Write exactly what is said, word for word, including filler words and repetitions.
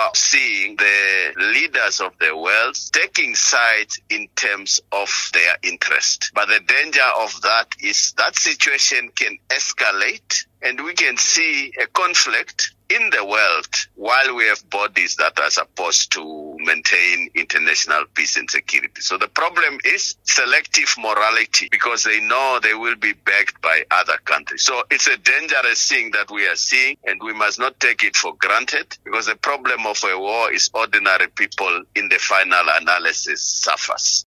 now seeing the leaders of the world taking sides in terms of their interest. But the danger of that is that situation can escalate and we can see a conflict in the world while we have bodies that are supposed to maintain international peace and security. So the problem is selective morality because they know they will be backed by other countries. So it's a dangerous thing that we are seeing and we must not take it for granted because the problem of a war is ordinary people in the final analysis suffers.